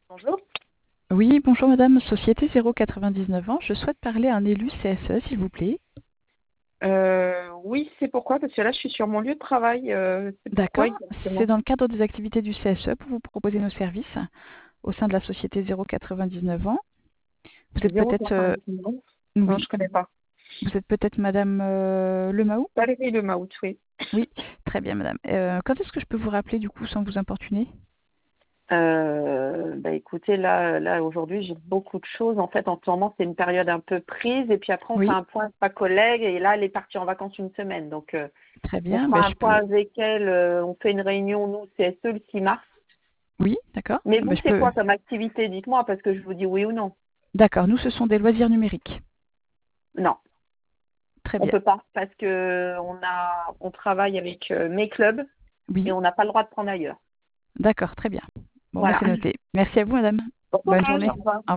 Bonjour. Oui, bonjour madame, Société 099 ans. Je souhaite parler à un élu CSE, s'il vous plaît. Oui, c'est pourquoi, parce que là, je suis sur mon lieu de travail. C'est pourquoi D'accord, c'est exactement? dans le cadre des activités du CSE pour vous proposer nos services au sein de la Société 099 ans. Vous êtes peut-être, 0,99. Non, oui, je connais pas. vous êtes peut-être madame Lemaou? Valérie Le Maout, oui. Oui, très bien madame. Quand est-ce que je peux vous rappeler du coup sans vous importuner? Écoutez, là aujourd'hui, j'ai beaucoup de choses. En fait, en ce moment, c'est une période un peu prise. Et puis après, on fait Oui, un point avec ma collègue. Et là, elle est partie en vacances une semaine. Donc, très on bien, fera ben, un je point peux... avec elle. On fait une réunion, nous, CSE, le 6 mars. Oui, d'accord. Mais Ben, vous, je c'est peux... quoi comme activité? Dites-moi, parce que je vous dis oui ou non. D'accord, nous ce sont des loisirs numériques. Non. Très On bien. peut pas parce que on travaille avec mes clubs et Oui, on n'a pas le droit de prendre ailleurs. d'accord, très bien. Bon, ben, Voilà. c'est noté. Merci à vous madame. Bon Bonne courage, journée. au revoir. Au